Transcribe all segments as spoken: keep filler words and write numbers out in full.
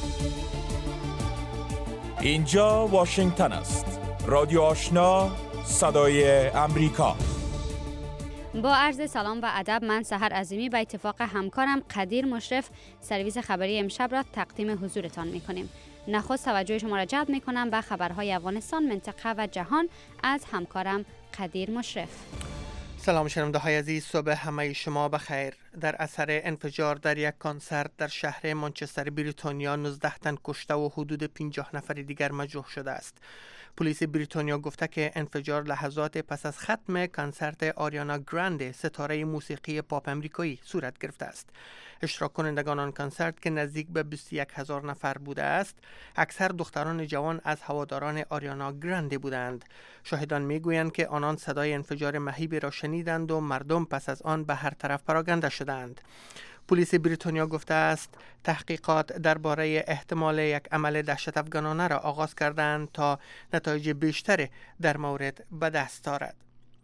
اینجا واشنگتن است. رادیو آشنا، صدای امریکا. با عرض سلام و ادب، من سحر عظیمی به اتفاق همکارم قدیر مشرف سرویس خبری امشب را تقدیم حضورتان می‌کنیم. نخست توجه شما را جلب می‌کنم به خبرهای افغانستان، منطقه و جهان از همکارم قدیر مشرف. سلام شنونده های عزیز، صبح همه شما بخیر. در اثر انفجار در یک کنسرت در شهر منچستر بریتانیا نوزده تن کشته و حدود پنجاه نفر دیگر مجروح شده است. پلیس بریتانیا گفته که انفجار لحظات پس از ختم کنسرت آریانا گراندی، ستاره موسیقی پاپ امریکایی، صورت گرفته است. اشتراک کنندگان آن کنسرت که نزدیک به بیست و یک هزار نفر بوده است، اکثر دختران جوان از هواداران آریانا گراندی بودند. شاهدان میگویند که آنان صدای انفجار مهیبی را شنیدند و مردم پس از آن به هر طرف پراکنده شدند. پلیس بریتانیا گفته است تحقیقات درباره احتمال یک عمل دهشت افغانانه را آغاز کردند تا نتایج بیشتری در مورد به دست دارد.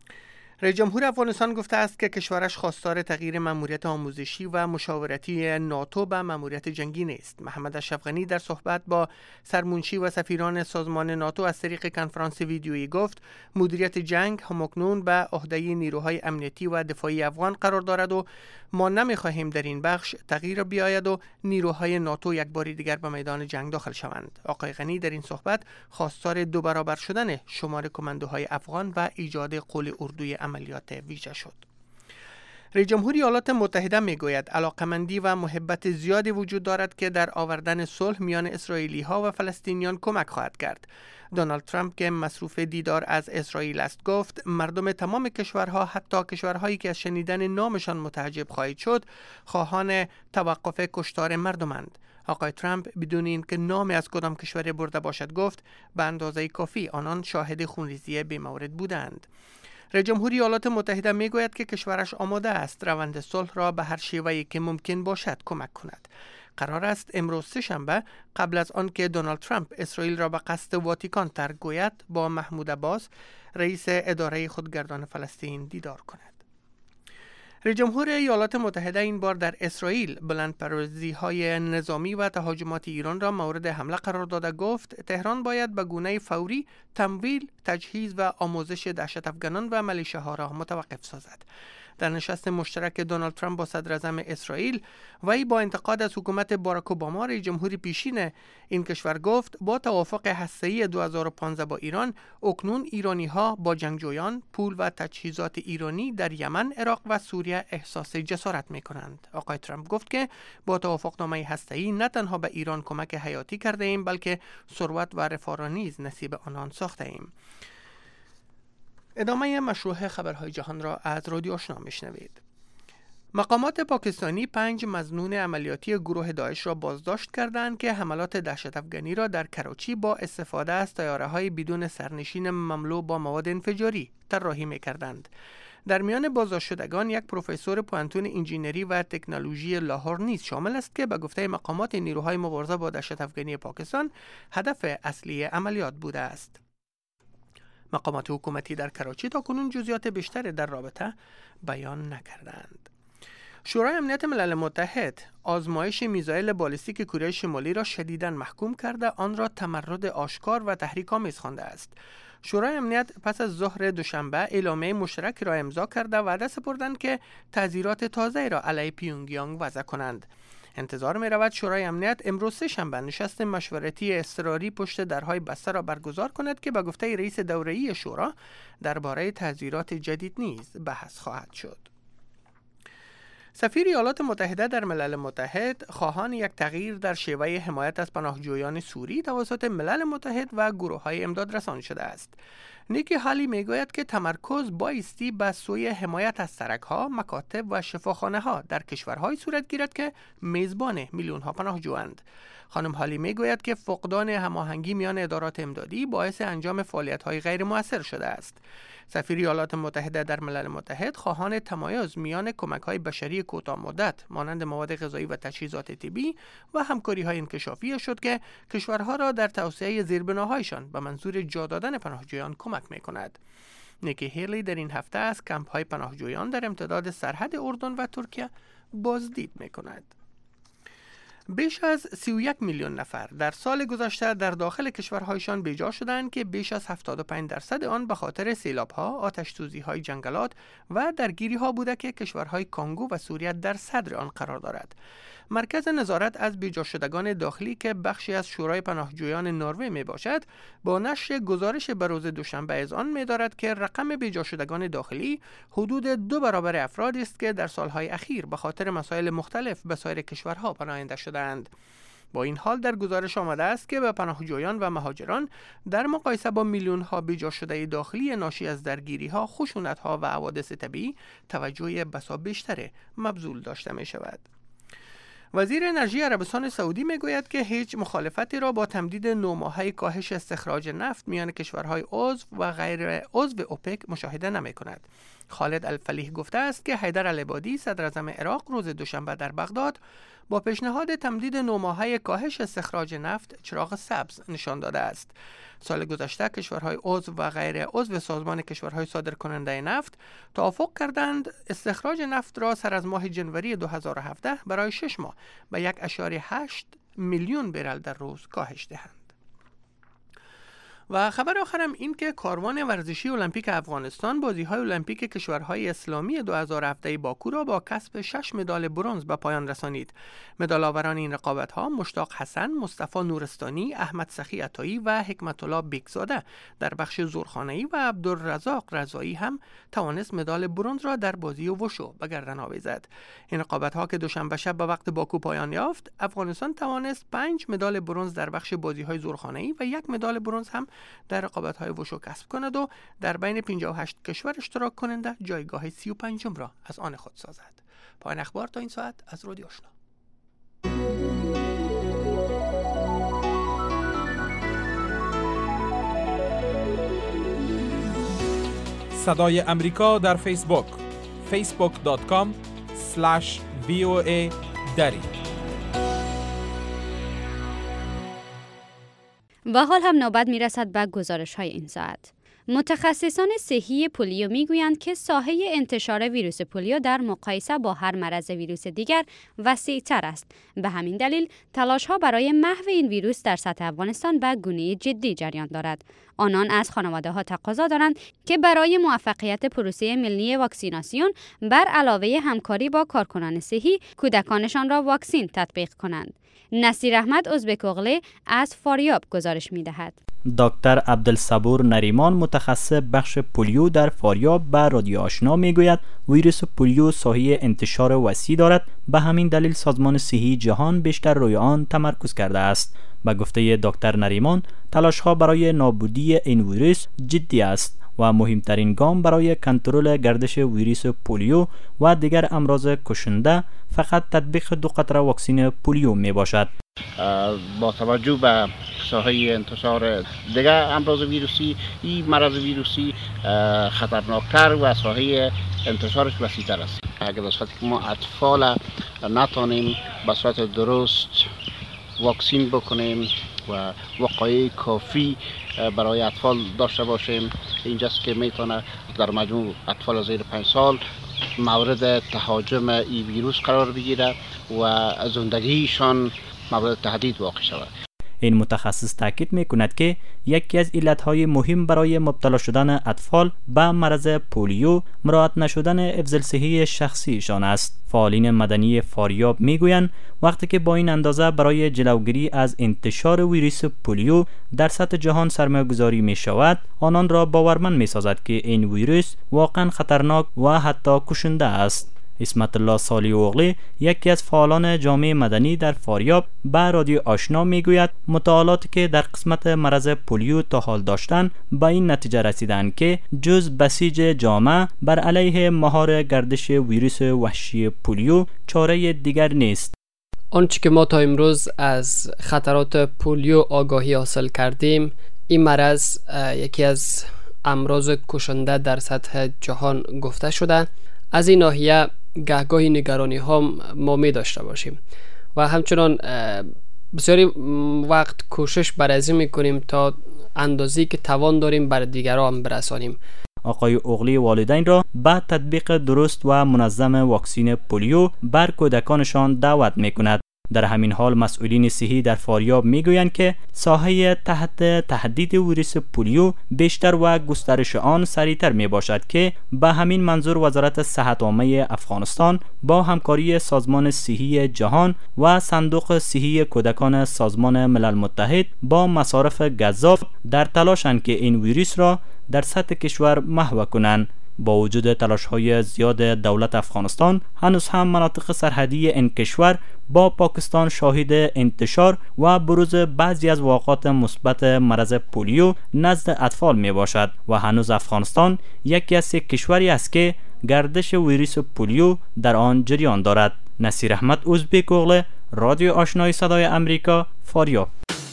رئیس جمهور افغانستان گفته است که کشورش خواستار تغییر مأموریت آموزشی و مشاورتی ناتو به مأموریت جنگی نیست. محمد اشرف غنی در صحبت با سرمنشی و سفیران سازمان ناتو از طریق کنفرانس ویدیویی گفت مدیریت جنگ همکنون به عهده نیروهای امنیتی و دفاعی افغان قرار دارد و ما نمی‌خواهیم در این بخش تغییر بیاید و نیروهای ناتو یک بار دیگر به میدان جنگ داخل شوند. آقای غنی در این صحبت خواستار دو برابر شدن شمار کماندوهای افغان و ایجاد قول اردوی عملیات ویژه شد. رئیس جمهور ایالات متحده میگوید علاقمندی و محبت زیادی وجود دارد که در آوردن صلح میان اسرائیلی ها و فلسطینیان کمک خواهد کرد. دونالد ترامپ که مصروف دیدار از اسرائیل است گفت مردم تمام کشورها، حتی کشورهایی که از شنیدن نامشان متعجب خواهید شد، خواهان توقف کشتار مردمند. آقای ترامپ بدون اینکه نام از کدام کشور برده باشد گفت به اندازه کافی آنان شاهد خونریزی بی‌مورد بودند. رئیس جمهور ایالات متحده میگوید که کشورش آماده است روند صلح را به هر شیوهی که ممکن باشد کمک کند. قرار است امروز سه‌شنبه قبل از آن که دونالد ترامپ اسرائیل را به قصد واتیکان ترک گوید با محمود عباس رئیس اداره خودگردان فلسطین دیدار کند. رئیس جمهور ایالات متحده این بار در اسرائیل بلندپروازی‌های نظامی و تهاجمات ایران را مورد حمله قرار داده گفت تهران باید به گونه فوری تمویل، تجهیز و آموزش دهشت افغانان و ملیشه‌ها را متوقف سازد. در نشست مشترک دونالد ترامپ با صدر اعظم اسرائیل، وی با انتقاد از حکومت باراک اوباما رئیس جمهور پیشین این کشور گفت با توافق هسته‌ای دو هزار و پانزده با ایران، اکنون ایرانی‌ها با جنگجویان، پول و تجهیزات ایرانی در یمن، عراق و سوریه احساس جسارت می‌کنند. آقای ترامپ گفت که با توافقنامه هسته‌ای نه تنها به ایران کمک حیاتی کرده ایم بلکه ثروت و رفاه را نیز نصیب آنان ساخته ایم. ادامه مشروع خبرهای جهان را از رادیو آشنا میشنوید. مقامات پاکستانی پنج مظنون عملیاتی گروه داعش را بازداشت کردند که حملات دهشت افغانی را در کراچی با استفاده از طیاره‌های بدون سرنشین مملو با مواد انفجاری طراحی می‌کردند. در میان بازداشت شدگان یک پروفسور پوهنتون انجینری و تکنولوژی لاهور نیز شامل است که به گفته مقامات نیروهای مبارزه با دهشت افغانی پاکستان هدف اصلی عملیات بوده است. مقامات حکومتی در کراچی تا کنون جزئیات بیشتری در رابطه بیان نکردند. شورای امنیت ملل متحد آزمایش میزایل بالستیک کره شمالی را شدیداً محکوم کرده آن را تمرد آشکار و تحریک‌آمیز خوانده است. شورای امنیت پس از ظهر دوشنبه اعلامیه مشترک را امضا کرده و وعده سپردند که تعزیرات تازه را علیه پیونگیانگ وضع کنند. انتظار می رود شورای امنیت امروز سه‌شنبه نشست مشورتی اضطراری پشت درهای بسته را برگزار کند که به گفته رئیس دوره‌ای شورا درباره تعزیرات جدید نیز بحث خواهد شد. سفیر ایالات متحده در ملل متحد خواهان یک تغییر در شیوه حمایت از پناهجویان سوری توسط ملل متحد و گروه‌های امداد رسان شده است. نیکی هالی میگوید که تمرکز بایستی به سوی حمایت از سرک‌ها، مکاتب و شفاخانه‌ها در کشورهای صورت گیرد که میزبان میلیون‌ها پناهجویند. خانم هالی میگوید که فقدان هماهنگی میان ادارات امدادی باعث انجام فعالیت‌های غیر مؤثر شده است. سفیر ایالات متحده در ملل متحد خواهان تمایز میان کمک‌های بشری کوتاه مدت مانند مواد غذایی و تجهیزات طبی و همکاری‌های انکشافی شد که کشورها را در توسعه زیربناهایشان به منظور جا دادن پناهجویان کمک می‌کند. نیکی هیلی در این هفته از کمپ‌های پناهجویان در امتداد سرحد اردن و ترکیه بازدید می‌کند. بیش از سی و یک میلیون نفر در سال گذشته در داخل کشورهایشان بیجا شدند که بیش از هفتاد و پنج درصد آن به خاطر سیلاب‌ها، آتش‌سوزی‌های جنگلات و درگیری‌ها بوده که کشورهای کانگو و سوریه در صدر آن قرار دارد. مرکز نظارت از بیجا شدگان داخلی که بخشی از شورای پناهجویان نروژ می باشد، با نشر گزارش به روز دوشنبه از آن می دارد که رقم بیجا شدگان داخلی حدود دو برابر افرادی است که در سالهای اخیر به خاطر مسائل مختلف به سایر کشورها پناهنده شدند. با این حال در گزارش آمده است که به پناهجویان و مهاجران در مقایسه با میلیون ها بیجا شده داخلی ناشی از درگیری ها، خشونت ها و حوادث طبیعی توجه بسا بیشتر مبذول داشته می شود. وزیر انرژی عربستان سعودی میگوید که هیچ مخالفتی را با تمدید نه ماهه کاهش استخراج نفت میان کشورهای عضو و غیر عضو اوپک مشاهده نمی کند. خالد الفلیح گفته است که حیدر العبادی صدر اعظم عراق روز دوشنبه در بغداد با پیشنهاد تمدید نه ماهه کاهش استخراج نفت چراغ سبز نشان داده است. سال گذشته کشورهای عضو و غیر عضو سازمان کشورهای صادرکننده نفت توافق کردند استخراج نفت را سر از ماه جنوری دو هزار و هفده برای شش ماه به یک ممیز هشت میلیون برل در روز کاهش دهند. و خبر آخرم این که کاروان ورزشی المپیک افغانستان بازی‌های المپیک کشورهای اسلامی دو هزار و هفده باکو را با کسب شش مدال برنز به پایان رسانید. مدال‌آوران این رقابت‌ها مشتاق حسن، مصطفی نورستانی، احمد سخی عطایی و حکمت الله بیگزاده در بخش زورخانه‌ای و عبدالرزاق رضایی هم توانست مدال برنز را در بازی وشو به گردن آویزد. این رقابت‌ها که دوشنبه شب به وقت باکو پایان یافت، افغانستان توانست پنج مدال برنز در بخش بازی‌های زورخانه‌ای و یک مدال برنز هم در رقابت‌های وشو کسب کند و در بین پنجاه و هشت کشور اشتراک کننده جایگاه سی و پنجم را از آن خود سازد. پایان اخبار تا این ساعت از رادیو آشنا. صدای امریکا در فیسبوک فیسبوک دات کام اسلش وی او ای دری. و حال هم نوبت میرسد به گزارش های این ساعت. متخصصان صحی پولیو میگویند که ساحه انتشار ویروس پولیو در مقایسه با هر مرض ویروس دیگر وسیع‌تر است. به همین دلیل تلاش‌ها برای محو این ویروس در سطح افغانستان به گونه جدی جریان دارد. آنان از خانواده‌ها تقاضا دارند که برای موفقیت پروسه ملی واکسیناسیون بر علاوه همکاری با کارکنان صحی، کودکانشان را واکسین تطبیق کنند. نصیر احمد ازبک اغلی از فاریاب گزارش می‌دهد. دکتر عبدالصبور نریمان متخصص بخش پولیو در فاریاب به رادیو آشنا میگوید ویروس پولیو ساحه انتشار وسیع دارد، به همین دلیل سازمان صحی جهان بیشتر روی آن تمرکز کرده است. به گفته دکتر نریمان تلاش‌ها برای نابودی این ویروس جدی است و مهمترین گام برای کنترل گردش ویروس پولیو و دیگر امراض کشنده فقط تطبیق دو قطره واکسن پولیو می باشد. با توجه به ساحه انتشار دیگر امراض ویروسی، این مرض ویروسی خطرناکتر و ساحه انتشارش وسیع‌تر است. اگر در صورتی که ما اطفال نتانیم به صورت درست واکسین بکنیم و وقایع کافی برای اطفال داشته باشیم، اینجاست که میتونه در مجموع اطفال زیر پنج سال مورد تهاجم این ویروس قرار بگیره و زندگیشان مورد تهدید واقع شود. این متخصص تاکید میکند که یکی از علتهای مهم برای مبتلا شدن اطفال به مرض پولیو مراعات نشدن حفظ صحی شخصیشان است. فعالین مدنی فاریاب میگویند وقتی که با این اندازه برای جلوگیری از انتشار ویروس پولیو در سطح جهان سرمایه‌گذاری می شود، آنان را باورمند می سازد که این ویروس واقعا خطرناک و حتی کشنده است. اسمت الله صالح اغلی یکی از فعالان جامعه مدنی در فاریاب به رادیو آشنا میگوید مطالعاتی که در قسمت مرض پولیو تا حال داشتن به این نتیجه رسیدند که جز بسیج جامعه بر علیه مهار گردش ویروس وحشی پولیو چاره دیگر نیست. آنچه که ما تا امروز از خطرات پولیو آگاهی حاصل کردیم، این مرض یکی از امراض کشنده در سطح جهان گفته شده. از این ناحیه گهگاهی نگرانی ها ما می داشته باشیم و همچنان بسیاری وقت کوشش برازی می کنیم تا اندازی که توان داریم بر دیگران برسانیم. آقای اغلی والدین را به تطبیق درست و منظم واکسن پولیو بر کودکانشان دعوت می کند. در همین حال مسئولین صحی در فاریاب میگویند که ساحه تحت تهدید ویروس پولیو بیشتر و گسترش آن سریعتر می باشد که به همین منظور وزارت صحت عامه افغانستان با همکاری سازمان صحی جهان و صندوق صحی کودکان سازمان ملل متحد با مصارف گزاف در تلاشند که این ویروس را در سطح کشور محو کنند. با وجود تلاش‌های زیاد دولت افغانستان، هنوز هم مناطق سرحدی این کشور با پاکستان شاهد انتشار و بروز بعضی از واقعات مثبت مرض پولیو نزد اطفال می باشد و هنوز افغانستان یکی از سه کشوری است که گردش ویروس پولیو در آن جریان دارد. نصیر احمد ازبک اغله، رادیو آشنای صدای امریکا، فاریاب.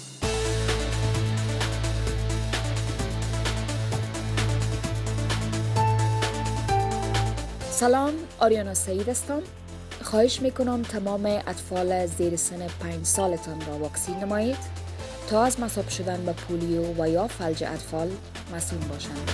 سلام، آریانا سعید هستم. خواهش میکنم تمام اطفال زیر سن پنج سالتان را واکسین نمایید تا از مصاب شدن به پولیو و یا فلج اطفال مسئول باشند.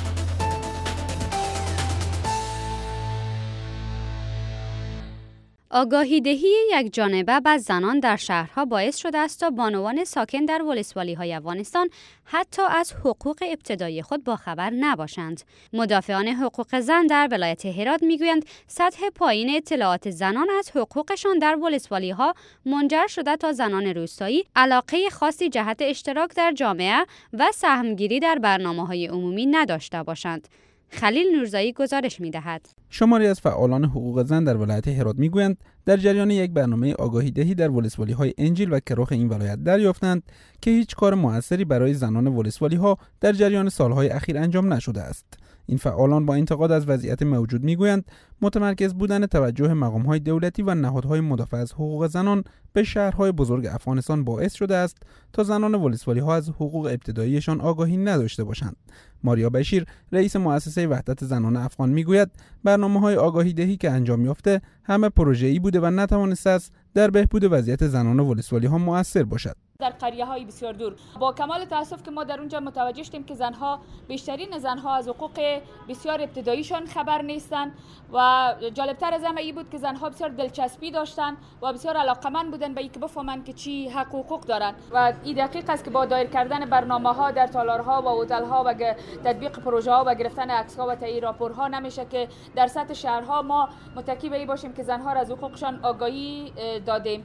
آگاهی دهی یک جانبه به زنان در شهرها باعث شده است تا بانوان ساکن در ولسوالی‌های افغانستان حتی از حقوق ابتدایی خود باخبر نباشند. مدافعان حقوق زن در ولایت هرات میگویند سطح پایین اطلاعات زنان از حقوقشان در ولسوالی‌ها منجر شده تا زنان روستایی علاقه خاصی جهت اشتراک در جامعه و سهمگیری در برنامه‌های عمومی نداشته باشند. خلیل نورزایی گزارش می‌دهد. شماری از فعالان حقوق زن در ولایت هرات میگویند در جریان یک برنامه آگاهی دهی در ولسوالی‌های انجیل و کرخ این ولایت دریافتند که هیچ کار موثری برای زنان ولسوالی‌ها در جریان سالهای اخیر انجام نشده است. این فعالان با انتقاد از وضعیت موجود میگویند متمرکز بودن توجه مقام‌های دولتی و نهادهای مدافع از حقوق زنان به شهرهای بزرگ افغانستان باعث شده است تا زنان ولسوالی‌ها از حقوق ابتداییشان آگاهی نداشته باشند. ماریا بشیر، رئیس مؤسسه وحدت زنان افغان میگوید برنامه‌های آگاهی دهی که انجام یافته همه پروژه‌ای بوده و نتوانسته است در بهبود وضعیت زنان ولسوالی‌ها مؤثر باشد. در قریه های بسیار دور با کمال تاسف که ما در اونجا متوجه شدیم که زنها بیشترین زنها از حقوق بسیار ابتداییشان خبر نیستند و جالبتر از همه این بود که زنها بسیار دلچسبی داشتند و بسیار علاقمند بودند به اینکه بفهمند که چی حق و حقوق دارند و این دقیق است که با دایر کردن برنامه‌ها در تالارها و هتل‌ها و تطبیق پروژه‌ها و گرفتن عکس‌ها و تایید راپورها نمیشه که در سطح شهرها ما متکی به این باشیم که زنها را از حقوقشان آگاهی دادیم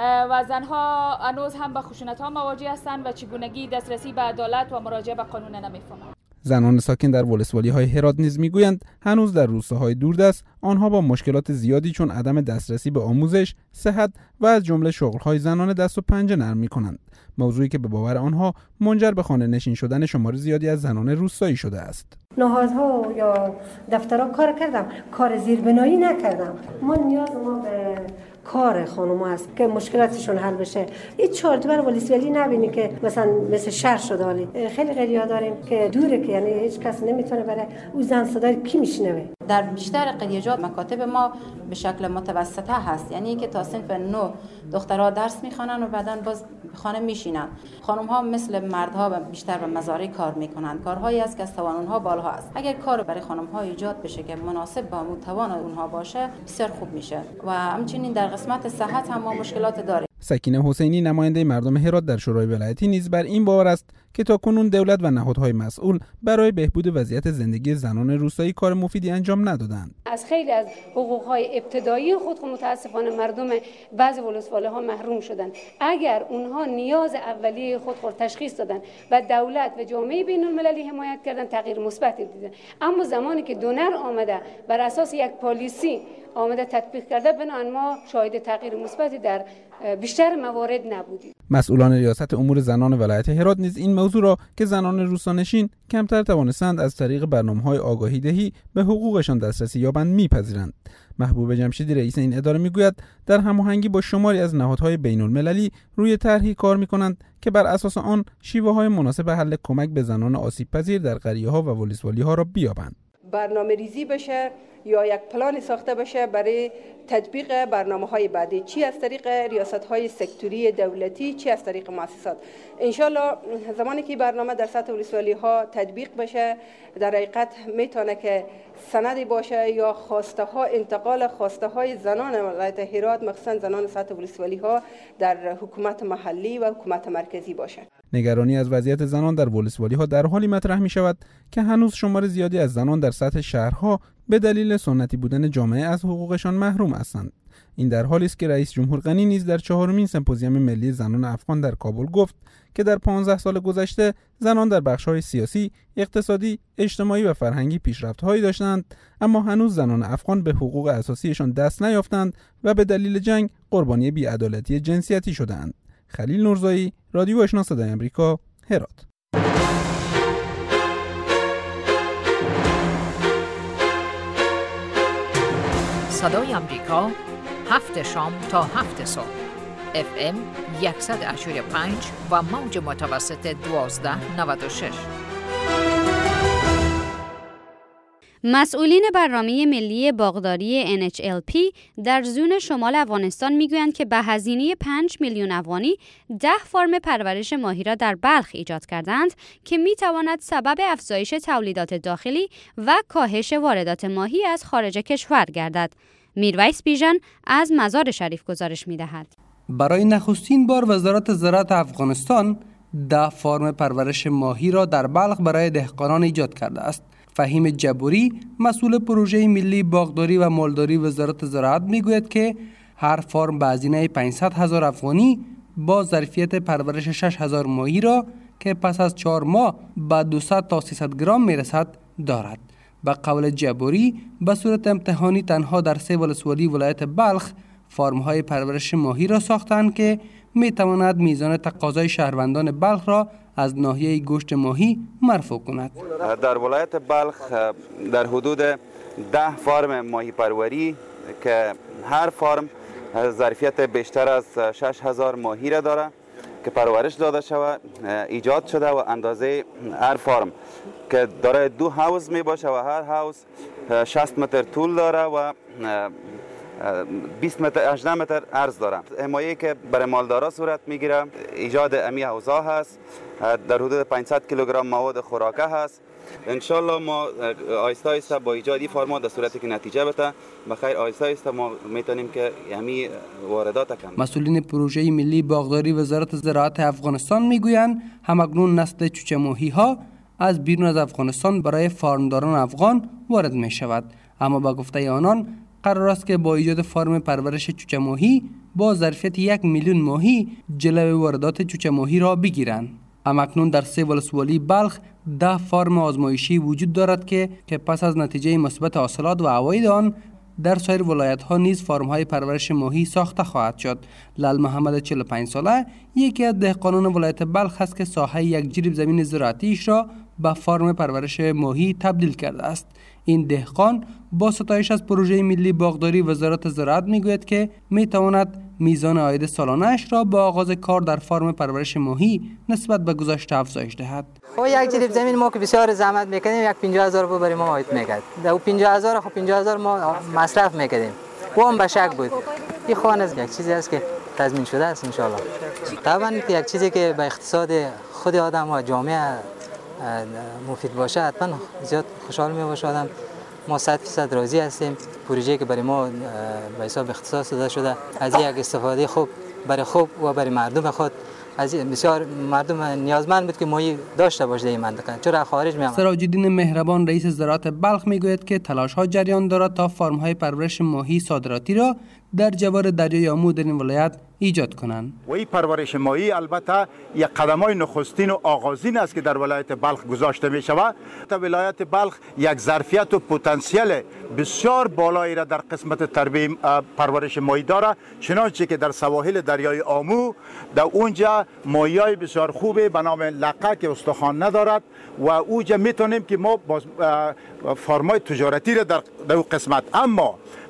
و زنها هنوز هم به خشونت‌ها مواجه هستند و چگونگی دسترسی به عدالت و مراجعه به قانون نمی‌فهمند. زنان ساکن در ولسوالی‌های هرات نیز میگویند هنوز در روستاهای دوردست آنها با مشکلات زیادی چون عدم دسترسی به آموزش، صحت و از جمله شغل‌های زنانه دست و پنجه نرم می‌کنند. موضوعی که به باور آنها منجر به خانه نشین شدن شمار زیادی از زنان روستایی شده است. نهادها یا دفترها کار کردم، کار زیربنایی نکردم. ما نیاز ما به کار خانم هست که مشکلاتشون حل بشه. این چارتبر ولسوالی نبینی که مثلا مثل شهر شده حالی. خیلی غریبه داریم که دوره که یعنی هیچ کس نمیتونه بره او زن صدای کی میشنوه. در بیشتر قریه‌جات مکاتب ما به شکل متوسطه هست، یعنی که تا صنف نه دخترها درس میخوانن و بعداً باز خانه میشینن. خانم ها مثل مردها بیشتر به مزارع کار میکنن، کارهایی است که از توان اونها بالها است. اگر کار برای خانم ها ایجاد بشه که مناسب با توان اونها باشه بسیار خوب میشه و همچنین در قسمت صحت هم ما مشکلات داریم. سکینه حسینی نماینده مردم هرات در شورای ولایتی نیز بر این باور است که تاکنون دولت و نهادهای مسئول برای بهبود وضعیت زندگی زنان روستایی کار مفیدی انجام ندادند. از خیلی از حقوق‌های ابتدایی خود خود متاسفانه مردم بعضی ولسوالی‌ها محروم شدند. اگر اونها نیاز اولیه خود خود تشخیص دادن و دولت و جامعه بین‌المللی حمایت کردن تغییر مثبتی دیدن، اما زمانی که دونر آمده بر اساس یک پالیسی آمده تطبیق کرده بنابراین ما شاهد تغییر مثبتی در بیشتر موارد نبودیم. مسئولان ریاست امور زنان ولایت هرات نیز این موضوع را که زنان روستانشین کمتر توانستند از طریق برنامه‌های آگاهی دهی به حقوقشان دسترسی یابند میپذیرند. محبوب جمشیدی رئیس این اداره میگوید در هماهنگی با شماری از نهادهای بین‌المللی روی طرحی کار میکنند که بر اساس آن شیوه‌های مناسب حل کمک به زنان آسیب پذیر در قریه‌ها و ولسوالی‌ها را بیابند. برنامه ریزی بشه یا یک پلان ساخته بشه برای تطبیق برنامه‌های بعدی، چی از طریق ریاست‌های سکتوری دولتی، چی از طریق مؤسسات. انشالله زمانی که برنامه در سطح ولسوالی‌ها تطبیق بشه، در حقیقت میتونه که سندی باشه یا خواسته ها انتقال خواسته های زنان ولایت هرات، مخصوصا زنان سطح ولسوالی‌ها در حکومت محلی و حکومت مرکزی باشه. نگرانی از وضعیت زنان در ولسوالی‌ها در حالی مطرح می شود که هنوز شمار زیادی از زنان در سطح شهرها به دلیل سنتی بودن جامعه از حقوقشان محروم هستند. این در حالی است که رئیس جمهور غنی نیز در چهارمین سمپوزیوم ملی زنان افغان در کابل گفت که در پانزده سال گذشته زنان در بخش‌های سیاسی، اقتصادی، اجتماعی و فرهنگی پیشرفت‌هایی داشتند، اما هنوز زنان افغان به حقوق اساسیشان دست نیافتند و به دلیل جنگ قربانی بی‌عدالتی جنسیتی شدند. خلیل نورزایی، رادیو آشنا صدای آمریکا، هرات. صدای آمریکا، هفت شام تا هفت صبح، اف ام صد و هشتاد و پنج و موج متوسط دوازده نود و شش. مسئولین برنامه ملی باغداری ان اچ ال پی در زون شمال افغانستان میگویند که به هزینه پنج میلیون افغانی ده فارم پرورش ماهی را در بلخ ایجاد کردند که میتواند سبب افزایش تولیدات داخلی و کاهش واردات ماهی از خارج کشور گردد. میرویس بیژن از مزار شریف گزارش میدهد. برای نخستین بار وزارت زراعت افغانستان ده فارم پرورش ماهی را در بلخ برای دهقانان ایجاد کرده است. فهیم جبوری، مسئول پروژه ملی باغداری و مالداری وزارت زراعت میگوید که هر فارم به هزینه پانصد هزار افغانی با ظرفیت پرورش شش هزار ماهی را که پس از چهار ماه به دویست تا سیصد گرم میرسد دارد. به قول جبوری، به صورت امتحانی تنها در سه ولسوالی ولایت بلخ فارم‌های پرورش ماهی را ساختند که میتواند میزان تقاضای شهروندان بلخ را از ناحیه گوشت ماهی مرفوع کند. در ولایت بلخ در حدود ده فارم ماهی پروری که هر فارم ظرفیت بیشتر از شش هزار ماهی را دارد که پرورش داده شود ایجاد شده و اندازه هر فارم که داره دو حوض می باشه و هر حوض شصت متر طول داره و بیست متر هجده متر عرض داره. حمایه که برای مالدارا صورت میگیره ایجاد امی حوضا هست، در حدود پانصد کیلوگرم مواد خوراکه هست. انشالله ما آیسته آیسته با ایجاد این فرما در صورتی که نتیجه بده بخیر آیسته آیسته ما میتونیم که همی واردات کم. مسئولین پروژه ملی باغداری وزارت زراعت افغانستان میگویند همکنون نسل چوچه ماهی ها از بیرون از افغانستان برای فارمداران افغان وارد می شود، اما با گفته آنان قرار است که با ایجاد فارم پرورش چوچه ماهی با ظرفیت یک میلیون ماهی جلوی واردات چوچه ماهی را بگیرند. همکنون در سه ولسوالی بلخ ده فارم آزمایشی وجود دارد که که پس از نتیجه مثبت حاصلات و عواید آن در سایر ولایت ها نیز فارم های پرورش ماهی ساخته خواهد شد. لال محمد چهل و پنج ساله یکی از دهقانان ولایت بلخ است که ساحه یک جریب زمین زراعتیش را به فارم پرورش ماهی تبدیل کرده است. این دهقان با ستایش از پروژه ملی باغداری وزارت زراعت میگوید که میتواند میزان عاید سالانه‌اش را با آغاز کار در فارم پرورش ماهی نسبت به گذشته افزایش دهد. خب یک جریب زمین ما که بسیار زحمت میکنیم یک پنجاه هزار روپیه برای ما عاید میکرد. در اون پنجاه هزار خب پنجاه هزار ما مصرف میکردیم. و هم به شک بود. این خوان از یک چیزی است که تضمین شده است ان شاء الله. طبعا یک چیزی که به اقتصاد خود آدم و جامعه مفید باشه حتما زیاد خوشحال می باشه آدم. ما صد درصد راضی هستیم. پروژه‌ای که برای ما به حساب اختصاص داده شده از یک استفاده خوب برای خوب و برای مردم خود از بسیار مردم نیازمند بود که ماهی داشته باشه در این منطقه، چرا خارج میام. سراج الدین مهربان رئیس زراعت بلخ میگوید که تلاش ها جریان دارد تا فرم های پرورش ماهی صادراتی را در جوار دریای آمو در این ولایت ایجاد کنند. و این پرورش ماهی البته یک قدم‌های نخستین و آغازین است که در ولایت بلخ گذاشته می شود. ولایت بلخ یک ظرفیت و پتانسیل بسیار بالایی را در قسمت تربیت پرورش ماهی دارد، چنانچه که در سواحل دریای آمو در اونجا ماهی‌های بسیار خوبه به نام لقه که استخوان ندارد و اونجا میتونیم که ما با فارمای تجارتی را در در قسمت، اما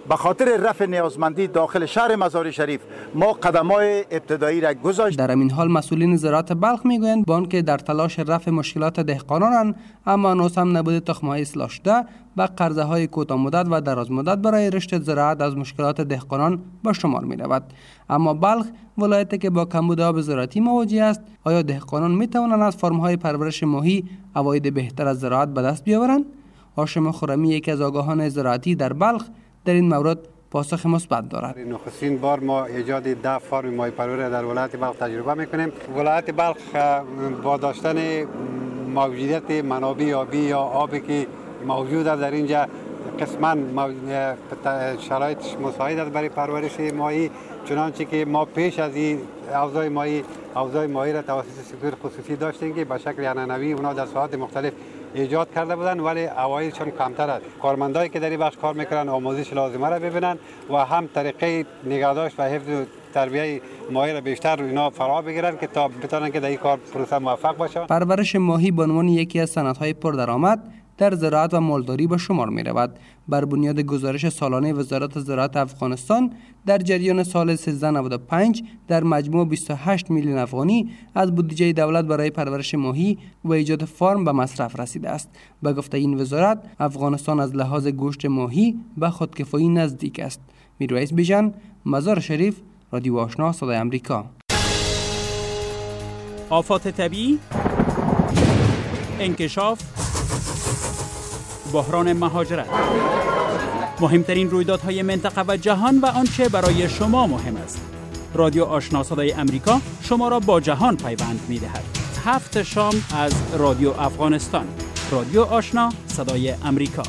به خاطر رفع نیازمندی داخل شهر مزار شریف ما قدم‌های ابتدایی را گذاشت. در این حال مسئولین زراعت بلخ میگویند با آنکه در تلاش رفع مشکلات دهقانانند، اما هنوز هم نبود تخم‌های اصلاح شده و قرضه‌های کوتاه مدت و دراز مدت برای رشد زراعت از مشکلات دهقانان به شمار می‌رود. اما بلخ ولایتی که با کمبود آب زراعتی مواجه است، آیا دهقانان می‌توانند از فرم‌های پرورش ماهی عواید بهتر از زراعت به دست بیاورند؟ هاشم خرمی، یکی از آگاهان زراعتی در بلخ، در این مورد پاسخ مثبت دارد. نخستین بار ما ایجاد ده فارم ماهی پروری در ولایت بلخ تجربه میکنیم. ولایت بلخ با داشتن موجودیت منابع آبی یا آبی که موجود است در اینجا قسما شرایطش مساعد است برای پرورش ماهی، چنانچه که ما پیش از این حوضای ماهی حوضای ماهی را توسط سکتور خصوصی داشتیم که به شکل عنعنوی اونا در ساحات مختلف ایجاد کرده بودند، ولی عوایدشان کمتر است. کارمندایی که در این بخش کار میکنن آموزش لازمه را ببینن و هم طریقه نگهداشت و حفظ و تربیه ماهی را بیشتر اینا فرا بگیرن که تا بتونن که در این کار پروسه موفق باشن. پرورش ماهی به عنوان یکی از صنعت‌های پردرآمد در زراعت و مالداری به شمار می رود. بر بنیاد گزارش سالانه وزارت زراعت افغانستان در جریان سال سیزده نود و پنج در مجموع بیست و هشت میلیون افغانی از بودجه دولت برای پرورش ماهی و ایجاد فارم به مصرف رسیده است. به گفته این وزارت، افغانستان از لحاظ گوشت ماهی به خودکفایی نزدیک است. میرویس بیژن، مزار شریف، رادیو آشنا، صدای آمریکا. آفات طبیعی، انکشاف، بحران مهاجرت، مهمترین رویدادهای منطقه و جهان و آنچه برای شما مهم است. رادیو آشنا صدای امریکا شما را با جهان پیوند می‌دهد. هفت شام از رادیو افغانستان. رادیو آشنا صدای امریکا.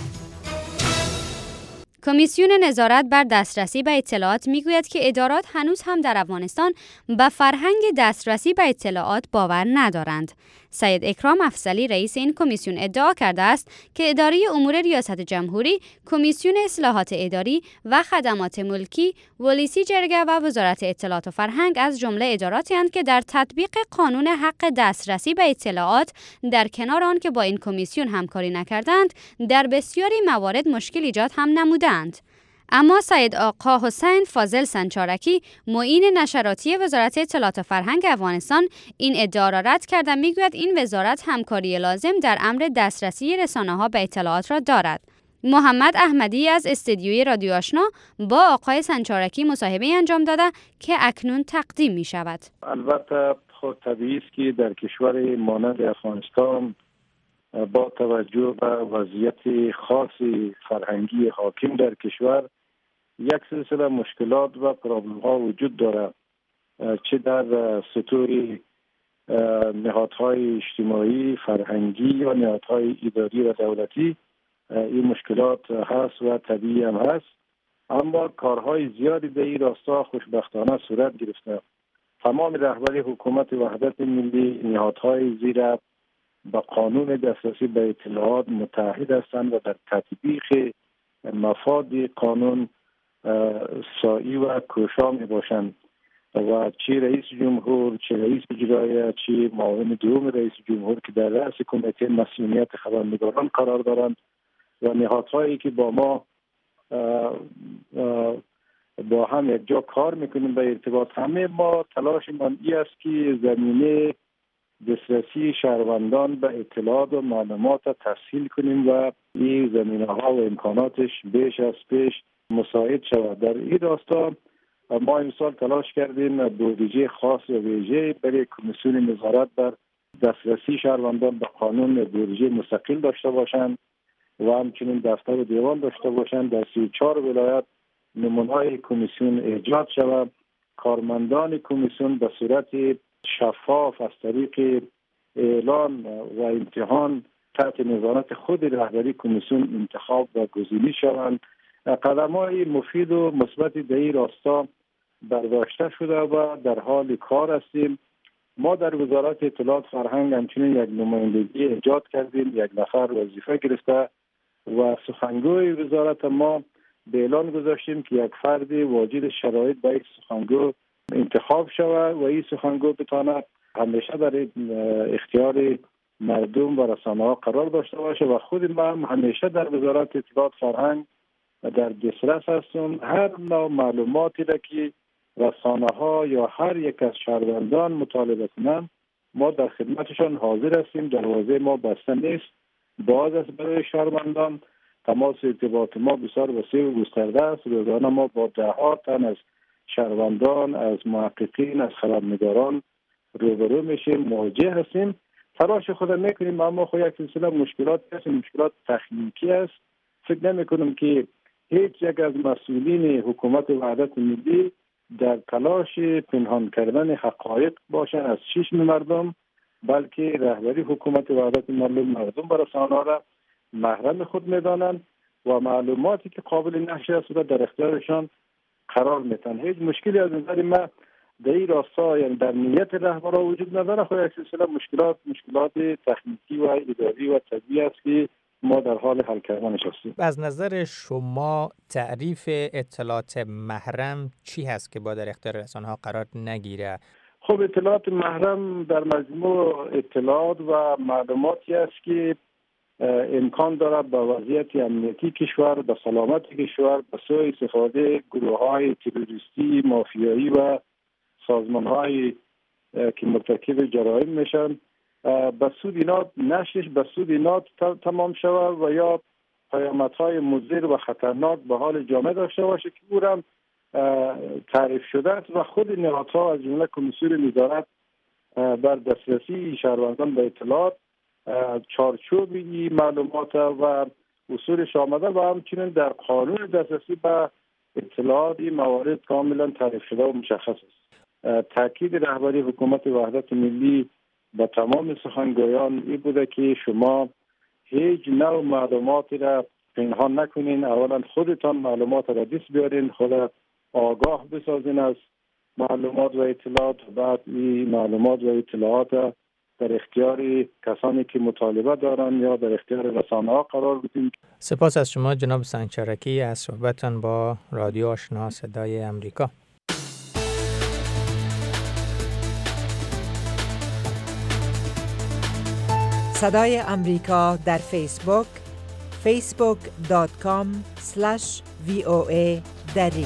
کمیسیون نظارت بر دسترسی به اطلاعات میگوید که ادارات هنوز هم در افغانستان به فرهنگ دسترسی به اطلاعات باور ندارند. سید اکرام افضلی رئیس این کمیسیون ادعا کرده است که اداره امور ریاست جمهوری، کمیسیون اصلاحات اداری و خدمات ملکی، ولسی جرگه و وزارت اطلاعات و فرهنگ از جمله اداراتی اند که در تطبیق قانون حق دسترسی به اطلاعات در کنار آن که با این کمیسیون همکاری نکردند، در بسیاری موارد مشکل ایجاد هم نمودند. اما سید آقا حسین فاضل سنچارکی، معین نشراتی وزارت اطلاعات و فرهنگ افغانستان، این ادعا را رد کرده. میگوید این وزارت همکاری لازم در امر دسترسی رسانه‌ها به اطلاعات را دارد. محمد احمدی از استدیوی رادیو آشنا با آقای سنچارکی مصاحبه انجام داده که اکنون تقدیم می شود. البته خود طبیعی است که در کشور مانند افغانستان با توجه به وضعیت خاص فرهنگی حاکم در کشور یک سلسله مشکلات و پرابلم ها وجود دارد، چه در سطوح نهادهای اجتماعی، فرهنگی یا نهادهای اداری و دولتی. این مشکلات هست و طبیعی هم هست، اما کارهای زیادی در این راستا خوشبختانه صورت گرفته. تمام رهبری حکومت وحدت ملی، نهادهای زیر با قانون دسترسی به اطلاعات متحد هستند و در تطبیق مفاد قانون سعی و کوشا می باشند و چه رئیس جمهور، چه رئیس اجرایی، چه معاون دوم رئیس جمهور که در رأس کمیته مسئولیت خبرنگاران قرار دارند و نهادهایی که با ما با هم یک جا کار میکنیم به ارتباط، همه ما تلاش من این است که زمینه دسترسی شهروندان به اطلاعات و معلومات تسهیل کنیم و این زمینه ها و امکاناتش بیش از پیش مساعد شود. در این راستا ما امسال تلاش کردیم بودجه خاص و ویژه برای کمیسیون نظارت بر دسترسی شهروندان به قانون بودجه مستقل داشته باشند و همچنین دفتر و دیوان داشته باشند. در سی و چهار ولایت نمونه‌های کمیسیون ایجاد شود. کارمندان کمیسیون به صورت شفاف از طریق اعلان و امتحان تحت نظارت خود رهبری کمیسیون انتخاب و گزینی شوند. قدم‌های مفید و مثبت در این راستا برداشته شده و در حال کار هستیم. ما در وزارت اطلاعات فرهنگ همچنین یک نمایندگی ایجاد کردیم، یک نفر وظیفه گرفته و سخنگوی وزارت ما به اعلان گذاشتیم که یک فرد واجد شرایط به یک سخنگو انتخاب شود و این سخنگو بتواند همیشه در اختیار مردم و رسانه‌ها قرار داشته باشه و خود ما هم همیشه در وزارت اطلاعات فرهنگ در دسترس هستیم. هر نوع معلوماتی را که رسانه ها یا هر یک از شهروندان مطالبه کنند ما در خدمتشان حاضر هستیم. دروازه ما بسته نیست، باز است برای شهروندان. تماس ارتباط ما بسیار وسیع و گسترده است. روزانه ما با ده ها تن از شهروندان، از محققین، از خبرنگاران روبرو میشیم، مواجه هستیم. تلاش خود میکنیم، اما خود یک سلسله مشکلات هست، مشکلات تکنیکی است. فکر نمی کنم که هیچ یک از مسئولین حکومت وحدت ملی در تلاش پنهان کردن حقایق باشن از چشم مردم، بلکه رهبری حکومت وحدت ملی مردم و رسانه‌ها را محرم خود میدانند و معلوماتی که قابل نشر است را در اختیارشان قرار میدن. هیچ مشکلی از نظر ما در این راستا یعنی در نیت رهبران وجود نداره. خود یک سلسله مشکلات مشکلات تکنیکی و اداری و طبیعی است که ما در حال حل کردنش هستیم. از نظر شما تعریف اطلاعات محرم چی هست که با در اختیار رسانه‌ها قرار نگیره؟ خب اطلاعات محرم در مجموع اطلاعات و معلوماتی است که امکان دارد به وضعیت امنیتی کشور، به سلامت کشور، به سوء استفاده گروه‌های تروریستی، مافیایی و سازمان‌های که مرتکب جرایم میشن به سود اینا نشرش به سود اینا تمام شود و یا پیامدهای مضر و خطرناک به حال جامعه داشته باشه که او هم تعریف شده است و خود نهادها از جمله کمیسیون نظارت بر دسترسی شهروندان به اطلاعات چارچوب این معلومات و اصولش آمده و همچنین در قانون دسترسی به اطلاعات این موارد کاملا تعریف شده و مشخص است. تاکید رهبری حکومت وحدت ملی با تمام سخنگویان این بوده که شما هیچ نوع معلوماتی را پنهان نکنین. اولا خودتان معلومات را دست بیارین، خود آگاه بسازین از معلومات و اطلاعات، بعد این معلومات و اطلاعات در اختیار کسانی که مطالبه دارن یا در اختیار رسانه‌ها قرار بدین. سپاس از شما جناب سنگچرکی از صحبتتان با رادیو آشنا صدای امریکا. صدای امریکا در فیسبوک فیسبوک دات کام اسلش وی او ای دری.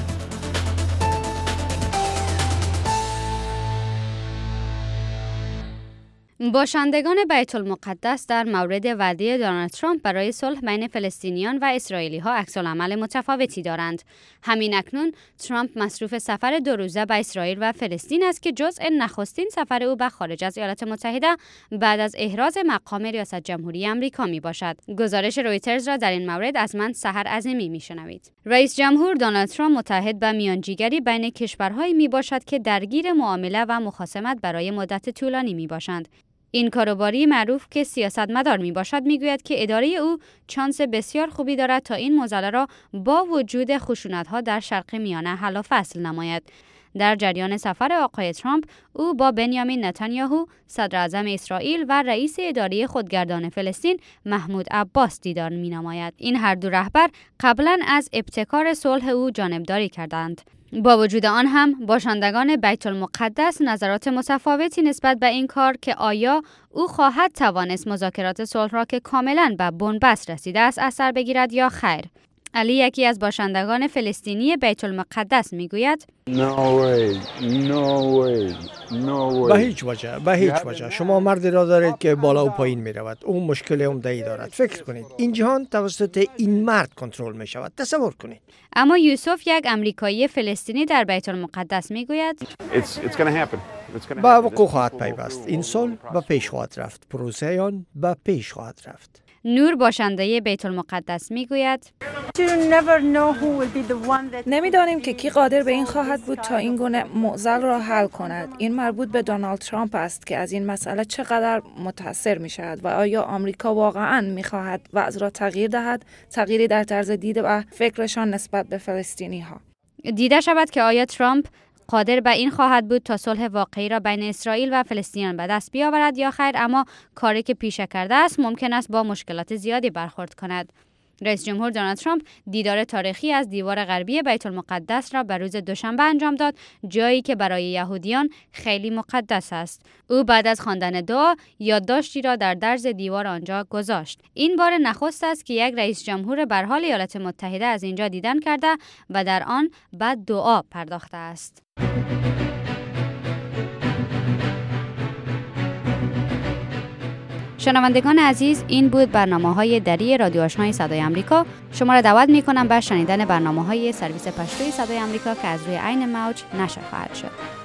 باشندگان بیت المقدس در مورد وعده دونالد ترامپ برای صلح بین فلسطینیان و اسرائیلی ها عکس‌العمل متفاوتی دارند. همین اکنون ترامپ مصروف سفر دو روزه به اسرائیل و فلسطین است که جزء نخستین سفر او به خارج از ایالات متحده بعد از احراز مقام ریاست جمهوری آمریکا می باشد. گزارش رویترز را در این مورد از من سحر عظیمی می شنوید. رئیس جمهور دونالد ترامپ متحد به میانجیگری بین کشورهایی می باشد که درگیر معامله و مخاصمت برای مدت طولانی می باشند. این کاروباری معروف که سیاستمدار می باشد می گوید که اداره او چانس بسیار خوبی دارد تا این معضله را با وجود خشونت‌ها در شرق میانه حل و فصل نماید. در جریان سفر آقای ترامپ او با بنیامین نتانیاهو صدر اعظم اسرائیل و رئیس اداره خودگردان فلسطین محمود عباس دیدار می نماید. این هر دو رهبر قبلا از ابتکار صلح او جانبداری کردند. با وجود آن هم باشندگان بیت المقدس نظرات متفاوتی نسبت به این کار که آیا او خواهد توانست مذاکرات صلح را که کاملا به بنبست رسیده است از سر بگیرد یا خیر. علی یکی از باشندگان فلسطینی بیت المقدس میگوید No way, no way, no way. به هیچ وجه، به هیچ وجه. شما مردی را دارید که بالا و پایین می رود. اون مشکل عمده‌ای دارد. فکر کنید این جهان توسط این مرد کنترل می شود. تصور کنید. اما یوسف یک امریکایی فلسطینی در بیت المقدس میگوید به وقوع خواهد پیوست. این صلح به پیش خواهد رفت. پروسه آن به پیش خواهد رفت. نور باشنده بیت المقدس میگوید نمیدانیم که کی قادر به این خواهد بود تا این گونه معضل را حل کند. این مربوط به دونالد ترامپ است که از این مسئله چقدر متاثر می شود و آیا آمریکا واقعاً می خواهد وضع را تغییر دهد، تغییری در طرز دید و فکرشان نسبت به فلسطینی ها. دیده شود که آیا ترامپ قادر به این خواهد بود تا صلح واقعی را بین اسرائیل و فلسطینیان به دست بیاورد یا خیر، اما کاری که پیشه کرده است ممکن است با مشکلات زیادی برخورد کند. رئیس جمهور دونالد ترامپ دیدار تاریخی از دیوار غربی بیت المقدس را به روز دوشنبه انجام داد، جایی که برای یهودیان خیلی مقدس است. او بعد از خواندن دعا یادداشتی را در درز دیوار آنجا گذاشت. این بار نخست است که یک رئیس جمهور به حال ایالات متحده از اینجا دیدن کرده و در آن به دعا پرداخته است. شنوندگان عزیز، این بود برنامه‌های دری رادیو آشنای صدای آمریکا. شما را دعوت می‌کنم به شنیدن برنامه‌های سرویس پشتوی صدای آمریکا که از روی عین موج نشر خواهد شد.